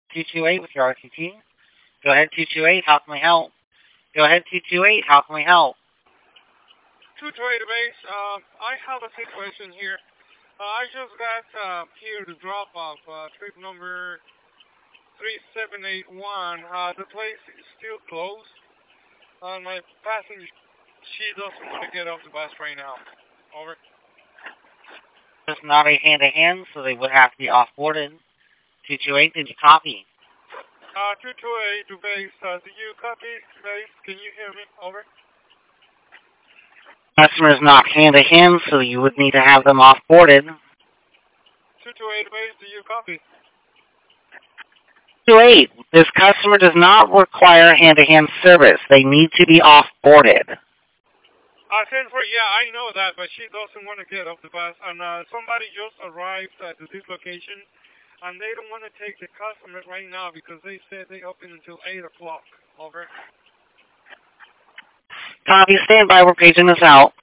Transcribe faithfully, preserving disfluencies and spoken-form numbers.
two two eight with your R T T. Go ahead, two two eight. How can we help? Go ahead, two two eight. How can we help? two two eight base. Um, I have a situation here. Uh, I just got uh, here to drop off uh, trip number three seven eight one. Uh, the place is still closed. Uh, my passenger, she doesn't want to get off the bus right now. Over. It's not a hand-to-hand, so they would have to be off-boarded. two two eight, did you copy? Uh, two two eight to base. Uh, do you copy base? Can you hear me? Over. Customer is not hand-to-hand, so you would need to have them off-boarded. two two eight base, do you copy? two two eight, this customer does not require hand-to-hand service. They need to be off-boarded. I sent for, yeah, I know that, but she doesn't want to get off the bus. And uh, somebody just arrived at this location, and they don't want to take the customer right now because they said they open until eight o'clock. Over. Copy, stand by, we're paging this out.